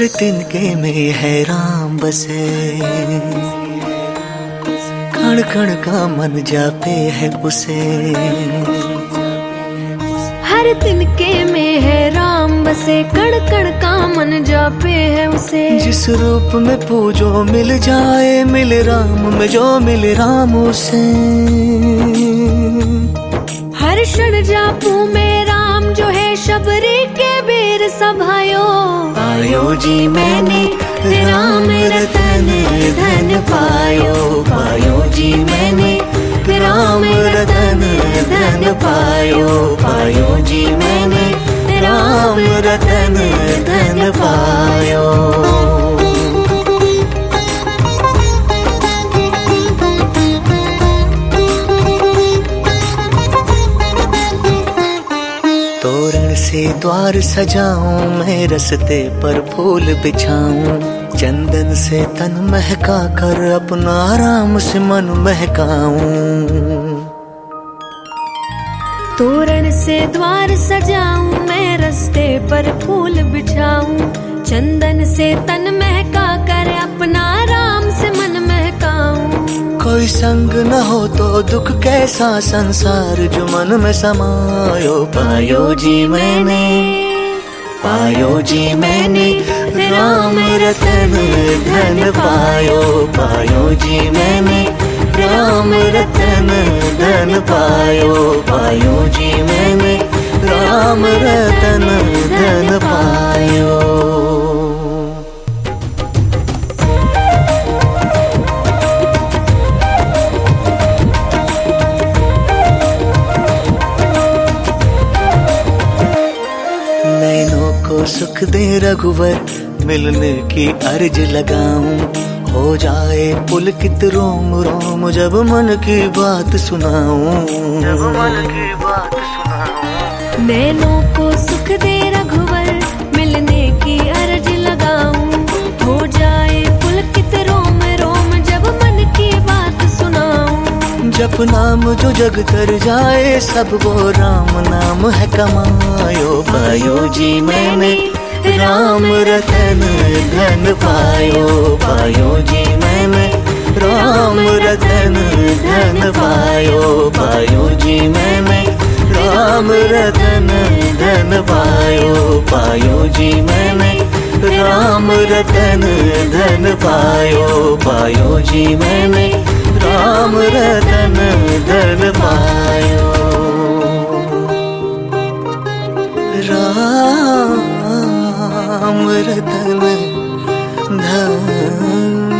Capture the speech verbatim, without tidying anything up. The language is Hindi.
हर तिनके में है राम बसे, कण कण का मन जापे है उसे। हर तिनके में है राम बसे, कण कण का मन जापे है उसे। जिस रूप में पूजो मिल जाए, मिल राम में जो मिल राम उसे। हर क्षण जापू में राम जो है, शबरी के बीर सभायो। पायो जी मैंने राम रतन धन पायो, पायो जी मैंने राम रतन धन पायो, पायो जी मैंने राम रतन धन पायो। तोरण से द्वार सजाऊं मैं, रस्ते पर फूल बिछाऊं। चंदन से तन महका कर अपना राम से मन महकाऊं। तोरण से द्वार सजाऊं मैं, रस्ते पर फूल बिछाऊं। चंदन से तन महका कर अपना राम से मन महकाऊं। कोई संग न हो तो दुख कैसा संसार जो मन में समायो। पायो जी मैंने, पायो जी मैंने राम रतन धन पायो, पायो जी मैंने राम रतन धन पायो, पायो जी मैंने राम रतन धन पायो। सुख दे रघुवर, मिलने की अर्ज लगाऊं। हो जाए पुलकित रोम रोम जब मन की बात सुनाऊं, जब मन की बात सुनाऊं। नैनों को सुख दे रघुवर, मिलने की अर्ज लगाऊं। हो जाए पुलकित रोम रोम जब मन की बात सुनाऊं। जप नाम जो जग तर जाए, सब वो राम नाम है कमायो। पायो जी मैंने राम रतन धन पायो, पायो जी मैंने राम रतन धन पायो, पायो जी मैंने राम रतन धन पायो, पायो जी मैंने राम रतन धन पायो, पायो जी मैंने राम रतन धन पायो। राम रतन धन